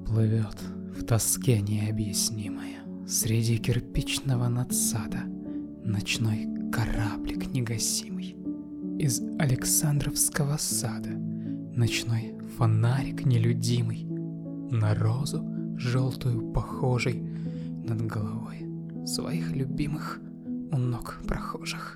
Плывет в тоске необъяснимой среди кирпичного надсада ночной кораблик негасимый. Из Александровского сада ночной фонарик нелюдимый, на розу желтую похожий над головой своих любимых у ног прохожих.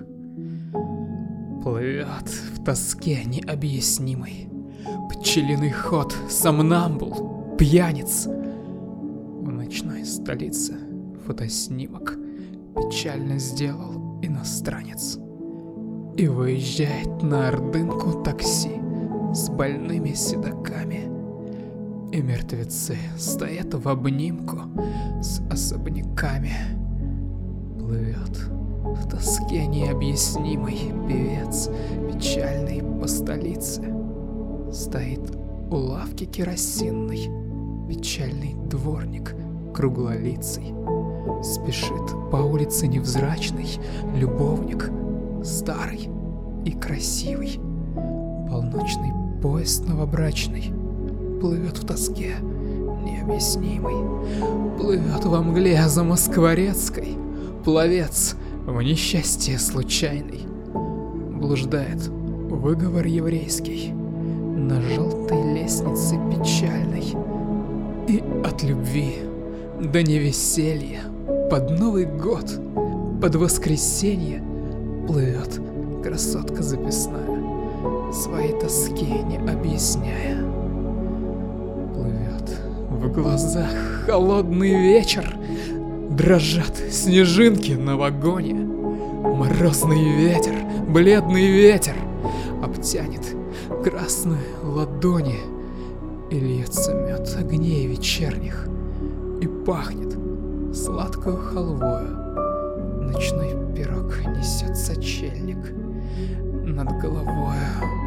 Плывет в тоске необъяснимой пчелиный ход сомнамбул, пьяниц. В ночной столице фотоснимок печально сделал иностранец. И выезжает на Ордынку такси с больными седоками. И мертвецы стоят в обнимку с особняками. Плывет в тоске необъяснимой певец печальный по столице. Стоит у лавки керосинной печальный дворник круглолицый. Спешит по улице невзрачный любовник, старый и красивый. Полночный поезд новобрачный плывет в тоске необъяснимой. Плывет во мгле за Москворецкой пловец в несчастье случайный. Блуждает выговор еврейский на желтой лестнице печальной. И от любви до невеселья под Новый год, под воскресенье плывет красотка записная, своей тоски не объясняя. Плывет в глазах холодный вечер, дрожат снежинки на вагоне. Морозный ветер, бледный ветер обтянет красные ладони. И льется мед огней вечерних, и пахнет сладкую халвою. Ночной пирог несет сочельник над головою.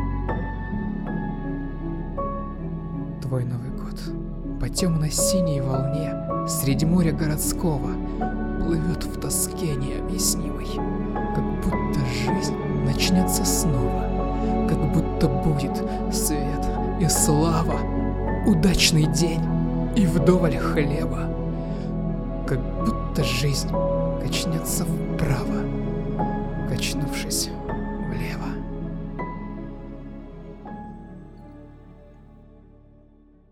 Твой Новый год по темно-синей волне среди моря городского плывет в тоске необъяснимой, как будто жизнь начнется снова, как будто будет свет и слава, удачный день и вдоволь хлеба, как будто жизнь качнется вправо, качнувшись